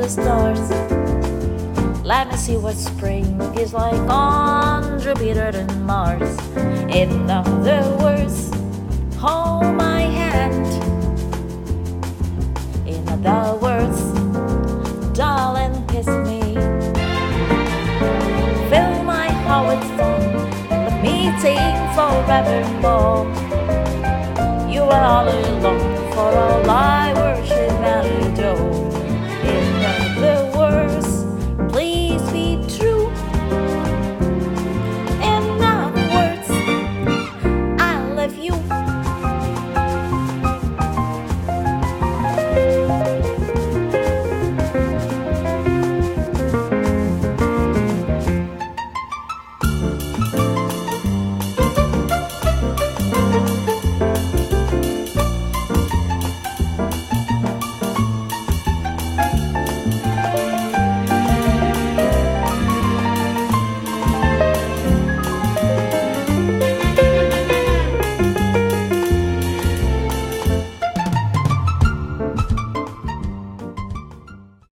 the stars. Let me see what spring is like on Jupiter and Mars. In other words, hold my hand. In other words, darling, kiss me. Fill my heart with fun, let me sing forevermore. You are all alone, for all I worship and adore.